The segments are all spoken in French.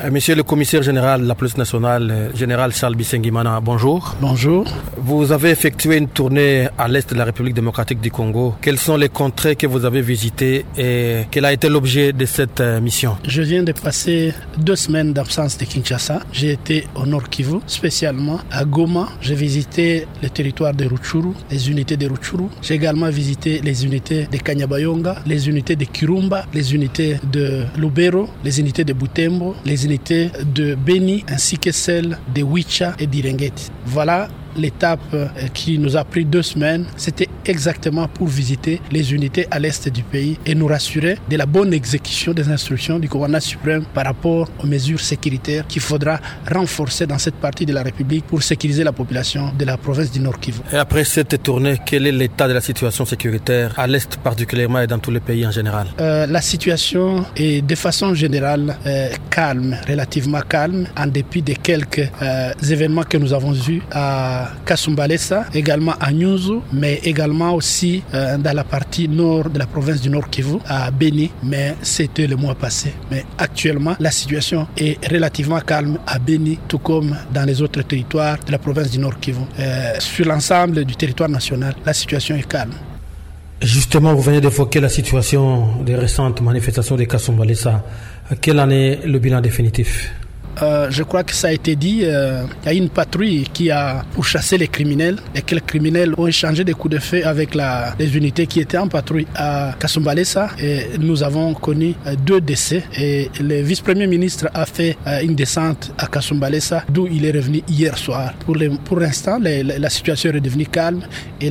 Monsieur le commissaire général de la police nationale, général Charles Bisengimana, bonjour. Bonjour. Vous avez effectué une tournée à l'est de la République démocratique du Congo. Quels sont les contrées que vous avez visitées et quel a été l'objet de cette mission? Je viens de passer 2 semaines d'absence de Kinshasa. J'ai été au Nord Kivu, spécialement à Goma. J'ai visité le territoire de Rutshuru, les unités de Rutshuru. J'ai également visité les unités de Kanyabayonga, les unités de Kirumba, les unités de Lubero, les unités de Butembo, les unités de Beni, ainsi que celles de Wicha et d'Irengeti. Voilà l'étape qui nous a pris 2 semaines. C'était exactement pour visiter les unités à l'est du pays et nous rassurer de la bonne exécution des instructions du commandant suprême par rapport aux mesures sécuritaires qu'il faudra renforcer dans cette partie de la République pour sécuriser la population de la province du Nord Kivu. Et après cette tournée, quel est l'état de la situation sécuritaire à l'est particulièrement et dans tous les pays en général? La situation est de façon générale calme, relativement calme, en dépit de quelques événements que nous avons eus à Kasumbalesa, également à Nyunzu, mais également aussi dans la partie nord de la province du Nord Kivu, à Beni, mais c'était le mois passé. Mais actuellement, la situation est relativement calme à Beni, tout comme dans les autres territoires de la province du Nord Kivu. Sur l'ensemble du territoire national, la situation est calme. Justement, vous venez d'évoquer la situation des récentes manifestations de Kasumbalesa. Quel en est le bilan définitif? Je crois que ça a été dit, il y a une patrouille qui a pourchassé les criminels et que les criminels ont échangé des coups de feu avec les unités qui étaient en patrouille à Kasumbalesa et nous avons connu 2 décès et le vice-premier ministre a fait une descente à Kasumbalesa d'où il est revenu hier soir. Pour l'instant, la situation est redevenue calme et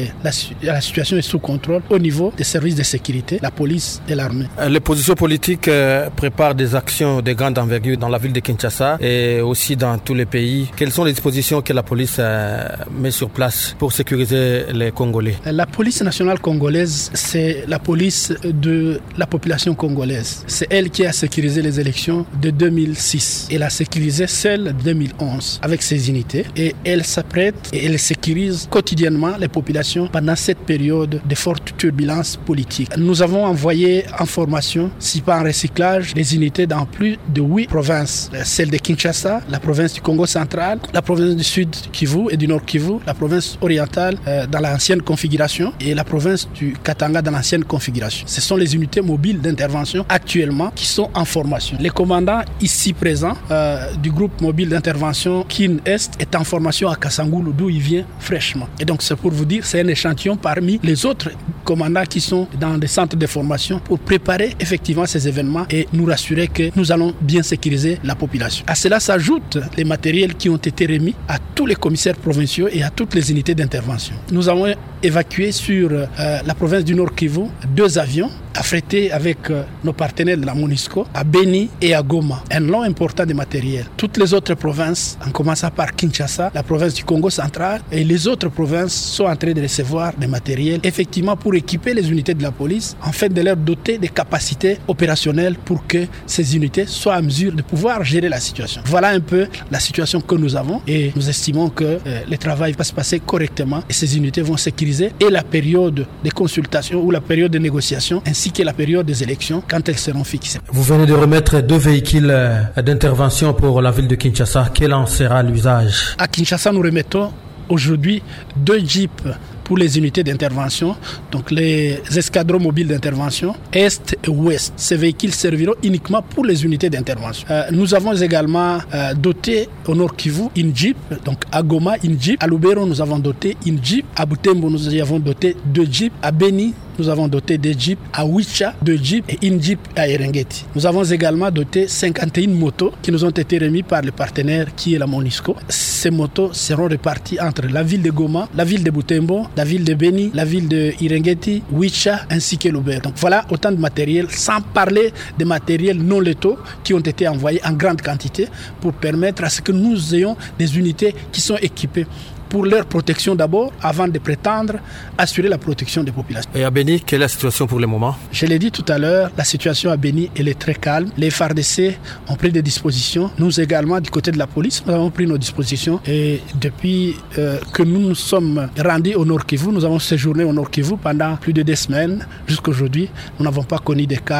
la situation est sous contrôle au niveau des services de sécurité, la police et l'armée. Les positions politiques préparent des actions de grande envergure dans la ville de Kinshasa et aussi dans tous les pays. Quelles sont les dispositions que la police met sur place pour sécuriser les Congolais? La police nationale congolaise, c'est la police de la population congolaise. C'est elle qui a sécurisé les élections de 2006. Elle a sécurisé celles de 2011 avec ses unités et elle s'apprête et elle sécurise quotidiennement les populations pendant cette période de forte turbulence politique. Nous avons envoyé en formation, si pas en recyclage, les unités dans plus de 8 provinces. Celle de Kinshasa, la province du Congo central, la province du Sud Kivu et du Nord Kivu, la province orientale dans l'ancienne configuration et la province du Katanga dans l'ancienne configuration. Ce sont les unités mobiles d'intervention actuellement qui sont en formation. Le commandant ici présent du groupe mobile d'intervention Kin Est est en formation à Kasangulu d'où il vient fraîchement. Et donc c'est pour vous dire, c'est un échantillon parmi les autres commandants qui sont dans des centres de formation pour préparer effectivement ces événements et nous rassurer que nous allons bien sécuriser la population. À cela s'ajoutent les matériels qui ont été remis à tous les commissaires provinciaux et à toutes les unités d'intervention. Nous avons évacué sur la province du Nord Kivu 2 avions affrétés avec nos partenaires de la MONUSCO à Beni et à Goma. Un lot important de matériel. Toutes les autres provinces, en commençant par Kinshasa, la province du Congo central et les autres provinces sont en train de recevoir des matériels effectivement pour équiper les unités de la police en fait de leur doter des capacités opérationnelles pour que ces unités soient en mesure de pouvoir gérer la situation. Voilà un peu la situation que nous avons et nous estimons que le travail va se passer correctement et ces unités vont sécuriser et la période de consultation ou la période de négociation ainsi que la période des élections quand elles seront fixées. Vous venez de remettre 2 véhicules d'intervention pour la ville de Kinshasa. Quel en sera l'usage? À Kinshasa, nous remettons aujourd'hui 2 jeeps pour les unités d'intervention, donc les escadrons mobiles d'intervention Est et Ouest. Ces véhicules serviront uniquement pour les unités d'intervention. Nous avons également doté au Nord Kivu une Jeep, donc à Goma une Jeep, à Lubero nous avons doté une Jeep, à Butembo nous avons doté 2 Jeeps, à Beni nous avons doté 2 Jeeps, à Wicha 2 Jeeps et une Jeep à Irengeti. Nous avons également doté 51 motos qui nous ont été remis par le partenaire qui est la MONUSCO. Ces motos seront réparties entre la ville de Goma, la ville de Butembo, la ville de Beni, la ville de Irengeti, Wicha ainsi que Lubero. Donc voilà autant de matériel, sans parler des matériels non létaux qui ont été envoyés en grande quantité pour permettre à ce que nous ayons des unités qui sont équipées pour leur protection d'abord, avant de prétendre assurer la protection des populations. Et à Beni, quelle est la situation pour le moment? Je l'ai dit tout à l'heure, la situation à Beni, elle est très calme. Les FARDC ont pris des dispositions. Nous également, du côté de la police, nous avons pris nos dispositions. Et depuis que nous nous sommes rendus au Nord Kivu, nous avons séjourné au Nord Kivu pendant plus de 2 semaines. Jusqu'à aujourd'hui, nous n'avons pas connu de cas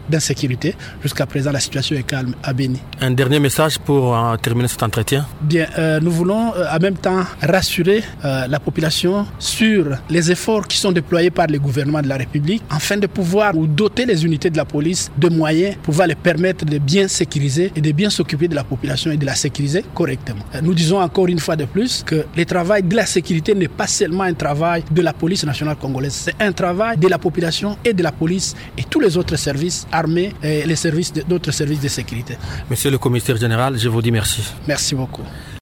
d'insécurité. Jusqu'à présent, la situation est calme à Béni. Un dernier message pour terminer cet entretien? Bien, nous voulons en même temps rassurer la population sur les efforts qui sont déployés par le gouvernement de la République afin de pouvoir doter les unités de la police de moyens pour pouvoir les permettre de bien sécuriser et de bien s'occuper de la population et de la sécuriser correctement. Nous disons encore une fois de plus que le travail de la sécurité n'est pas seulement un travail de la police nationale congolaise, c'est un travail de la population et de la police et tous les autres services armés et les services d'autres services de sécurité. Monsieur le commissaire général, je vous dis merci. Merci beaucoup.